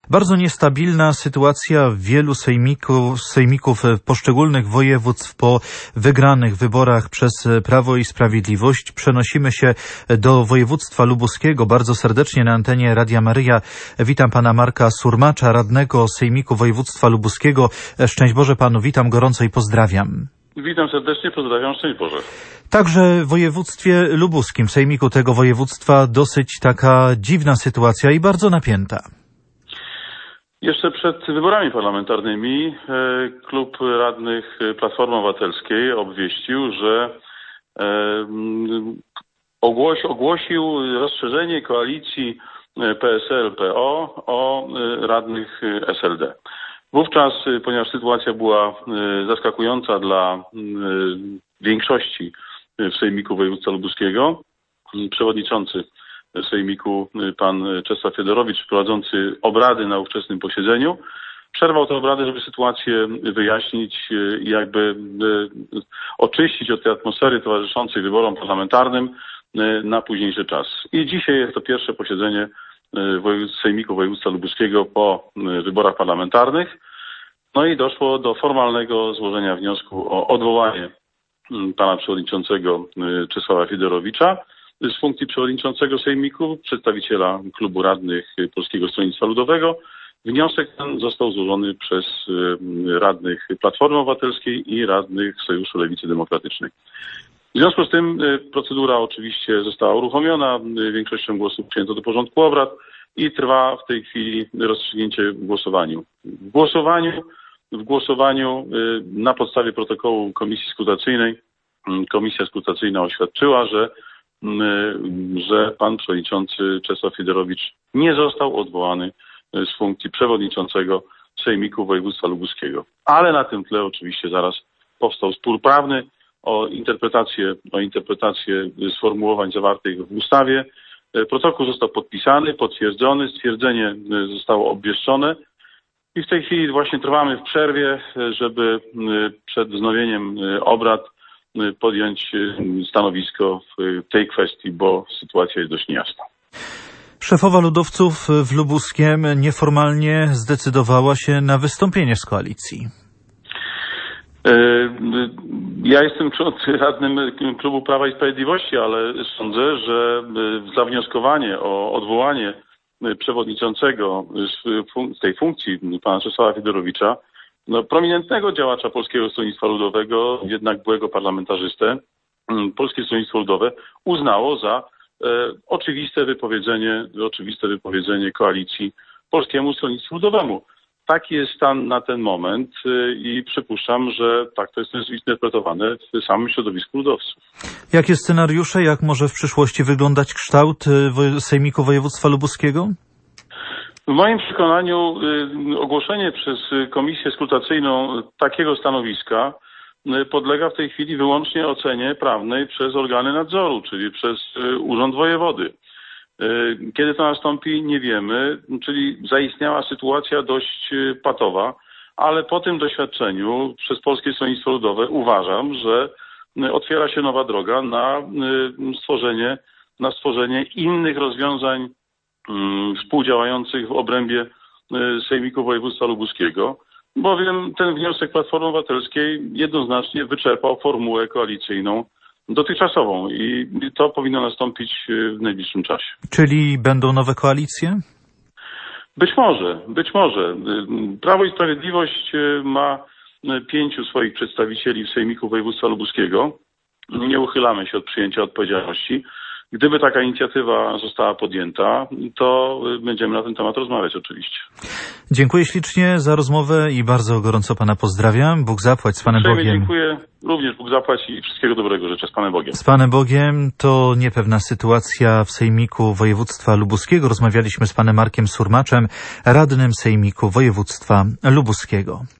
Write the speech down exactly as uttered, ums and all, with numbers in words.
Bardzo niestabilna sytuacja wielu sejmików, sejmików poszczególnych województw po wygranych wyborach przez Prawo i Sprawiedliwość. Przenosimy się do województwa lubuskiego. Bardzo serdecznie na antenie Radia Maryja witam pana Marka Surmacza, radnego Sejmiku Województwa Lubuskiego. Szczęść Boże panu, witam gorąco i pozdrawiam. Witam serdecznie, pozdrawiam, szczęść Boże. Także w województwie lubuskim, w sejmiku tego województwa dosyć taka dziwna sytuacja i bardzo napięta. Jeszcze przed wyborami parlamentarnymi klub radnych Platformy Obywatelskiej obwieścił, że ogłosił rozszerzenie koalicji P S L P O o radnych S L D. Wówczas, ponieważ sytuacja była zaskakująca dla większości w Sejmiku Województwa Lubuskiego, przewodniczący Sejmiku pan Czesław Fiedorowicz, prowadzący obrady na ówczesnym posiedzeniu, przerwał te obrady, żeby sytuację wyjaśnić i jakby oczyścić od tej atmosfery towarzyszącej wyborom parlamentarnym na późniejszy czas. I dzisiaj jest to pierwsze posiedzenie Sejmiku Województwa Lubuskiego po wyborach parlamentarnych. No i doszło do formalnego złożenia wniosku o odwołanie pana przewodniczącego Czesława Fiedorowicza z funkcji przewodniczącego Sejmiku, przedstawiciela klubu radnych Polskiego Stronnictwa Ludowego. Wniosek ten został złożony przez radnych Platformy Obywatelskiej i radnych Sojuszu Lewicy Demokratycznej. W związku z tym procedura oczywiście została uruchomiona, większością głosów przyjęto do porządku obrad i trwa w tej chwili rozstrzygnięcie w głosowaniu. W głosowaniu, w głosowaniu na podstawie protokołu Komisji Skrutacyjnej, Komisja Skrutacyjna oświadczyła, że, że pan przewodniczący Czesław Fiedorowicz nie został odwołany z funkcji przewodniczącego Sejmiku Województwa Lubuskiego. Ale na tym tle oczywiście zaraz powstał spór prawny o interpretację, o interpretację sformułowań zawartych w ustawie. Protokół został podpisany, potwierdzony, stwierdzenie zostało obwieszczone i w tej chwili właśnie trwamy w przerwie, żeby przed wznowieniem obrad podjąć stanowisko w tej kwestii, bo sytuacja jest dość niejasna. Szefowa ludowców w Lubuskiem nieformalnie zdecydowała się na wystąpienie z koalicji. Ja jestem radnym klubu Prawa i Sprawiedliwości, ale sądzę, że zawnioskowanie o odwołanie przewodniczącego z tej funkcji pana Czesława Fiedorowicza, no, prominentnego działacza Polskiego Stronnictwa Ludowego, jednak byłego parlamentarzystę, Polskie Stronnictwo Ludowe uznało za e, oczywiste wypowiedzenie, oczywiste wypowiedzenie koalicji Polskiemu Stronnictwu Ludowemu. Taki jest stan na ten moment i przypuszczam, że tak to jest zinterpretowane w samym środowisku ludowców. Jakie scenariusze, jak może w przyszłości wyglądać kształt Sejmiku Województwa Lubuskiego? W moim przekonaniu ogłoszenie przez Komisję Skrutacyjną takiego stanowiska podlega w tej chwili wyłącznie ocenie prawnej przez organy nadzoru, czyli przez Urząd Wojewody. Kiedy to nastąpi, nie wiemy, czyli zaistniała sytuacja dość patowa, ale po tym doświadczeniu przez Polskie Stronnictwo Ludowe uważam, że otwiera się nowa droga na stworzenie, na stworzenie innych rozwiązań współdziałających w obrębie Sejmiku Województwa Lubuskiego, bowiem ten wniosek Platformy Obywatelskiej jednoznacznie wyczerpał formułę koalicyjną dotychczasową i to powinno nastąpić w najbliższym czasie. Czyli będą nowe koalicje? Być może, być może. Prawo i Sprawiedliwość ma pięciu swoich przedstawicieli w Sejmiku Województwa Lubuskiego. Nie uchylamy się od przyjęcia odpowiedzialności. Gdyby taka inicjatywa została podjęta, to będziemy na ten temat rozmawiać oczywiście. Dziękuję ślicznie za rozmowę i bardzo gorąco pana pozdrawiam. Bóg zapłać, z Panem Bogiem. Dziękuję. Również Bóg zapłać i wszystkiego dobrego życzę, z Panem Bogiem. Z Panem Bogiem. To niepewna sytuacja w Sejmiku Województwa Lubuskiego. Rozmawialiśmy z panem Markiem Surmaczem, radnym Sejmiku Województwa Lubuskiego.